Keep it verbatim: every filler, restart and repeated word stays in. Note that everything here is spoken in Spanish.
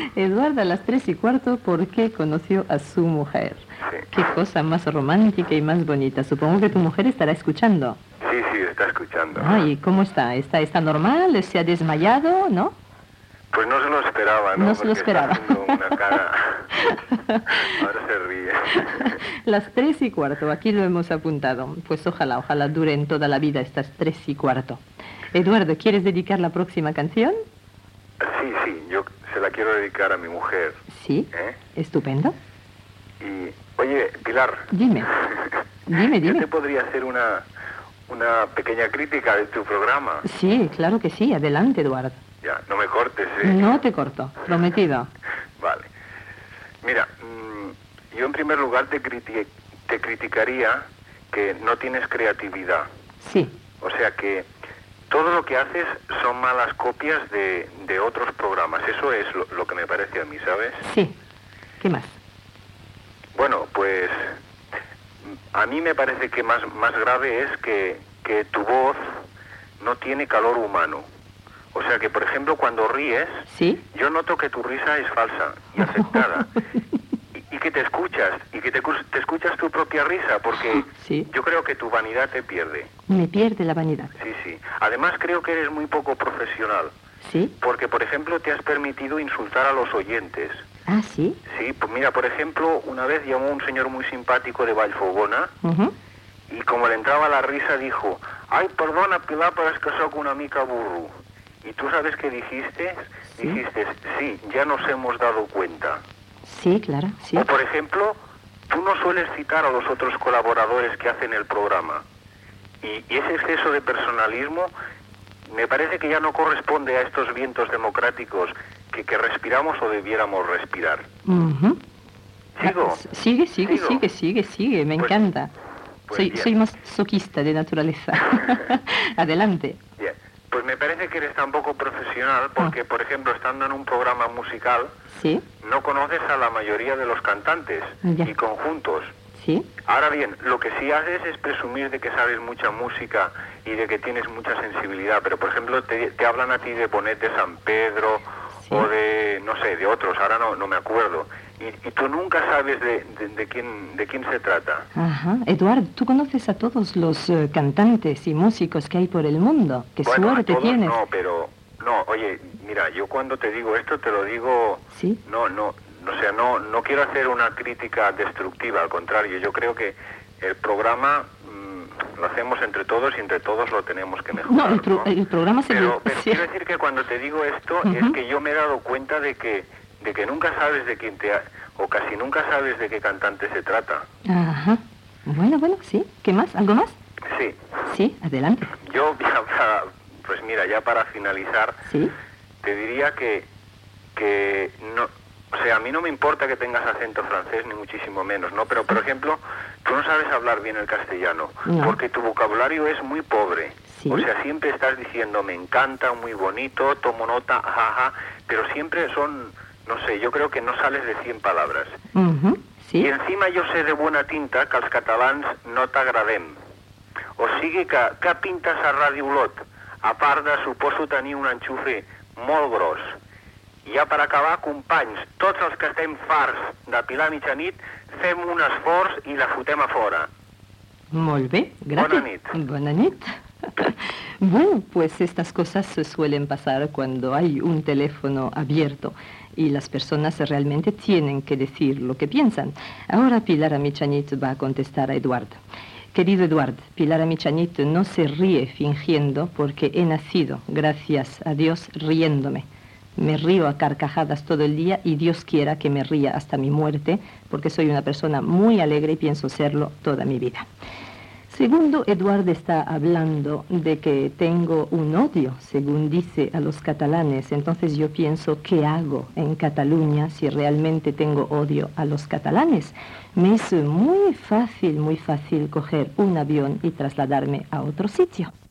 Eduardo, a las tres y cuarto, ¿por qué conoció a su mujer? Sí. Qué cosa más romántica y más bonita. Supongo que tu mujer estará escuchando. Sí, sí, está escuchando. Ah, ¿y cómo está? ¿Está, está normal? ¿Se ha desmayado? ¿No? Pues no se lo esperaba, ¿no? No se lo Porque esperaba. está haciendo una cara... Ahora se ríe. Las tres y cuarto, aquí lo hemos apuntado. Pues ojalá, ojalá duren toda la vida estas tres y cuarto. Eduardo, ¿quieres dedicar la próxima canción? Sí, sí, yo se la quiero dedicar a mi mujer. Sí, ¿eh? Estupendo. Y, oye, Pilar. Dime, dime, Yo dime. te podría hacer una, una pequeña crítica de tu programa. Sí, claro que sí. Adelante, Eduardo. Ya, no me cortes, ¿eh? No te corto, prometido. Vale. Mira, mmm, yo en primer lugar te, criti te criticaría que no tienes creatividad. Sí. O sea que todo lo que haces son malas copias de, de otros programas. Eso es lo, lo que me parece a mí, ¿sabes? Sí. ¿Qué más? Bueno, pues a mí me parece que más, más grave es que, que tu voz no tiene calor humano. O sea que, por ejemplo, cuando ríes, ¿Sí? yo noto que tu risa es falsa y afectada. y, y que te escuchas, y que te, te escuchas tu propia risa, porque Sí. yo creo que tu vanidad te pierde. Me pierde la vanidad. Sí, sí. Además creo que eres muy poco profesional. ¿Sí? Porque, por ejemplo, te has permitido insultar a los oyentes. Ah, ¿sí? Sí, pues mira, por ejemplo, una vez llamó un señor muy simpático de Vallfogona, Uh-huh. y como le entraba la risa dijo, ay, perdona, Pilar, pero es que soy una mica burro. ¿Y tú sabes qué dijiste? Sí. Dijiste, sí, ya nos hemos dado cuenta. Sí, claro, sí. O, por ejemplo, tú no sueles citar a los otros colaboradores que hacen el programa. Y, y ese exceso de personalismo me parece que ya no corresponde a estos vientos democráticos que, que respiramos o debiéramos respirar. Uh-huh. ¿Sigo? Ah, sigue, sigue, ¿Sigo? sigue, sigue, sigue, me Pues- encanta. pues soy, bien. soy masoquista de naturaleza. Adelante. Bien. Pues me parece que eres tan poco profesional porque, por ejemplo, estando en un programa musical, Sí, no conoces a la mayoría de los cantantes Ya. y conjuntos. sí, Ahora bien, lo que sí haces es presumir de que sabes mucha música y de que tienes mucha sensibilidad, pero por ejemplo te, te hablan a ti de Bonet de San Pedro Sí. o de, no sé, de otros, ahora no, no me acuerdo. Y, y tú nunca sabes de, de, de quién, de quién se trata. ajá. Eduardo, ¿tú conoces a todos los eh, cantantes y músicos que hay por el mundo? ¡Qué Bueno, a suerte todos tienes! no, pero, no, oye, mira, yo cuando te digo esto te lo digo, Sí, no, no, o sea, no, no quiero hacer una crítica destructiva, al contrario, yo creo que el programa mm, lo hacemos entre todos y entre todos lo tenemos que mejorar. no, el, pro- ¿no? el programa se... Pero, pero sí. quiero decir que cuando te digo esto Ujú. es que yo me he dado cuenta de que, de que nunca sabes de quién te, ha- o casi nunca sabes de qué cantante se trata. Ajá. Bueno, bueno, sí. ¿Qué más? ¿Algo más? Sí, Sí, adelante. yo ya para, pues mira, ya para finalizar, Sí, te diría que, que no, o sea, a mí no me importa que tengas acento francés, ni muchísimo menos, ¿no? Pero, por ejemplo, tú no sabes hablar bien el castellano, No. porque tu vocabulario es muy pobre. Sí. O sea, siempre estás diciendo, me encanta, muy bonito, tomo nota, jaja, pero siempre son, no sé, yo creo que no sales de cien palabras. Ujú, sí. I encima jo sé de bona tinta que els catalans no t'agradem. O sigui que, què pintes a Ràdio Olot? A part de, suposo, tenir un enxufe molt gros. I ja per acabar, companys, tots els que estem farts de Pilar Mitjanit, fem un esforç i la fotem a fora. Molt bé, gracias. Bona nit. Bona nit. Bueno, pues estas cosas se suelen pasar cuando hay un teléfono abierto y las personas realmente tienen que decir lo que piensan. Ahora Pilar Amichanit va a contestar a Eduardo. Querido Eduardo, Pilar Amichanit no se ríe fingiendo porque he nacido, gracias a Dios, riéndome. Me río a carcajadas todo el día y Dios quiera que me ría hasta mi muerte porque soy una persona muy alegre y pienso serlo toda mi vida. Segundo, Eduardo está hablando de que tengo un odio, según dice, a los catalanes. Entonces yo pienso, ¿qué hago en Cataluña si realmente tengo odio a los catalanes? Me es muy fácil, muy fácil coger un avión y trasladarme a otro sitio.